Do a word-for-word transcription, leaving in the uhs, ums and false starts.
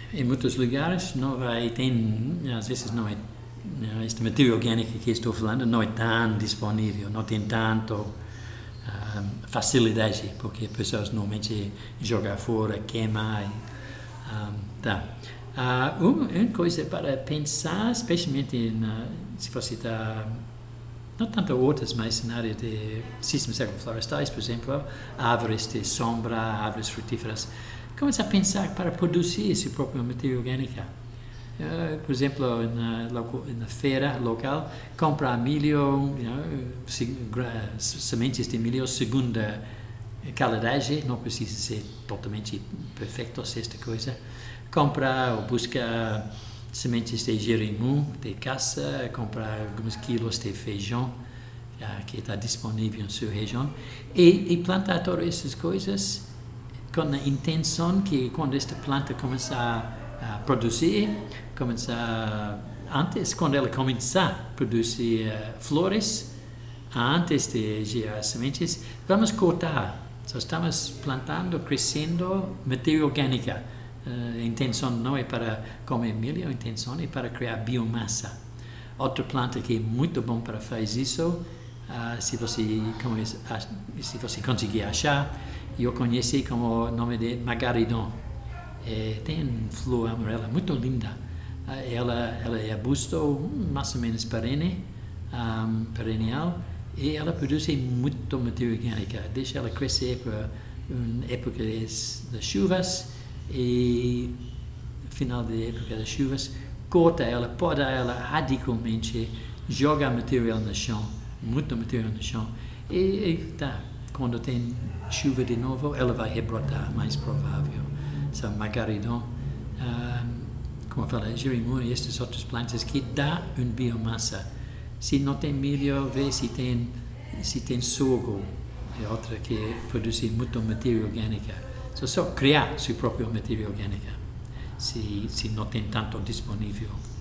em muitos lugares não vai, tem, às vezes não é, esta matéria orgânica que estou falando não é tão disponível, não tem tanto uh, facilidade, porque as pessoas normalmente jogam fora, queimam. Um, tá. Uh, uma coisa para pensar, especialmente na, se você está, não tanto outras, mas na área de sistemas agroflorestais, por exemplo, árvores de sombra, árvores frutíferas, começa a pensar para produzir sua própria matéria orgânica. Uh, por exemplo, na, na feira local, compra milho, you know, sementes de milho segunda qualidade, não precisa ser totalmente perfeito esta coisa. Compra ou busca sementes de jerimum, de caça, compra alguns quilos de feijão uh, que está disponível em sua região e, e plantar todas essas coisas com a intenção que quando esta planta começar a produzir, começar antes, quando ela começar a produzir uh, flores, antes de gerar sementes, vamos cortar. Então, estamos plantando, crescendo matéria orgânica. Uh, a intenção não é para comer milho, a intenção é para criar biomassa. Outra planta que é muito bom para fazer isso, uh, se você, como, se você conseguir achar, eu conheci como o nome de Magaridon. É, tem uma flor amarela muito linda. Uh, ela, ela é arbusto, mais ou menos perene, um, perennial, e ela produz muito matéria orgânica. Deixa ela crescer para uma época das chuvas e final da época das chuvas, corta ela, poda ela radicalmente, joga material no chão, muito material no chão, e, e tá, quando tem chuva de novo, ela vai rebrotar, mais provável. São Magaridon, um, como eu falei, jerimum e estas outras plantas que dá uma biomassa. Se não tem milho, vê se tem, se tem sorgo, é outra que produz muito matéria orgânica. So, só criar sua própria matéria orgânica, se, se não tem tanto disponível.